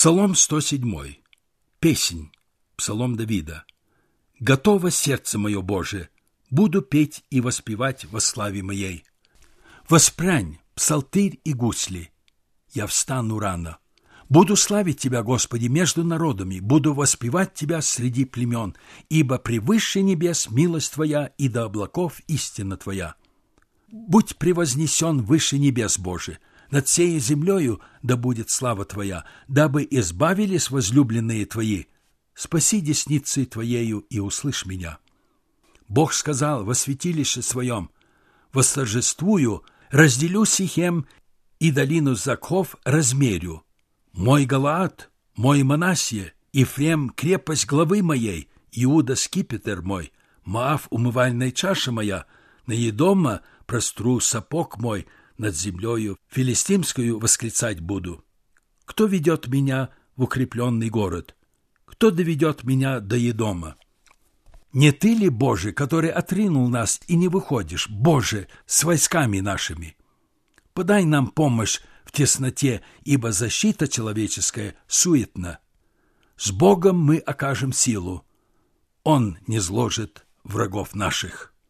Псалом 107. Песнь. Псалом Давида. «Готово сердце мое, Боже, буду петь и воспевать во славе моей. Воспрянь, псалтырь и гусли, я встану рано. Буду славить Тебя, Господи, между народами, буду воспевать Тебя среди племен, ибо превыше небес милость Твоя и до облаков истина Твоя. Будь превознесен выше небес, Боже, над сеей землею да будет слава Твоя, дабы избавились возлюбленные Твои. Спаси десницей Твоею и услышь меня. Бог сказал во святилище Своем: восторжествую, разделю Сихем и долину Закхов размерю. Мой Галаад, мой Манассия, Ифрем — крепость главы моей, Иуда — скипетр мой, Моав — умывальная чаша моя, на Едома простру сапог мой, над землею филистимскую восклицать буду. Кто ведет меня в укрепленный город? Кто доведет меня до Едома? Не Ты ли, Боже, который отринул нас и не выходишь, Боже, с войсками нашими? Подай нам помощь в тесноте, ибо защита человеческая суетна. С Богом мы окажем силу, Он низложит врагов наших».